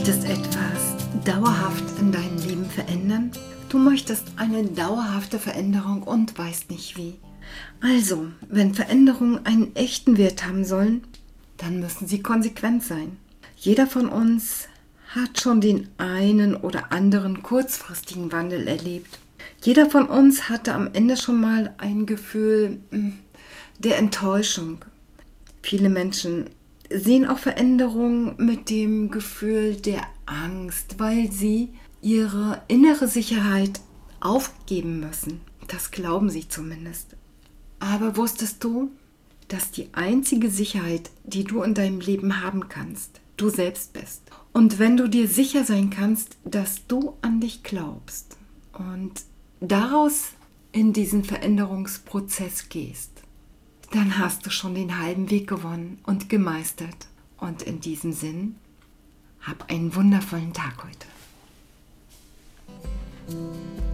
möchtest etwas dauerhaft in deinem Leben verändern? Du möchtest eine dauerhafte Veränderung und weißt nicht wie. Also, wenn Veränderungen einen echten Wert haben sollen, dann müssen sie konsequent sein. Jeder von uns hat schon den einen oder anderen kurzfristigen Wandel erlebt. Jeder von uns hatte am Ende schon mal ein Gefühl der Enttäuschung. Viele Menschen sehen auch Veränderungen mit dem Gefühl der Angst, weil sie ihre innere Sicherheit aufgeben müssen. Das glauben sie zumindest. Aber wusstest du, dass die einzige Sicherheit, die du in deinem Leben haben kannst, du selbst bist? Und wenn du dir sicher sein kannst, dass du an dich glaubst und daraus in diesen Veränderungsprozess gehst, dann hast du schon den halben Weg gewonnen und gemeistert. Und in diesem Sinn, hab einen wundervollen Tag heute.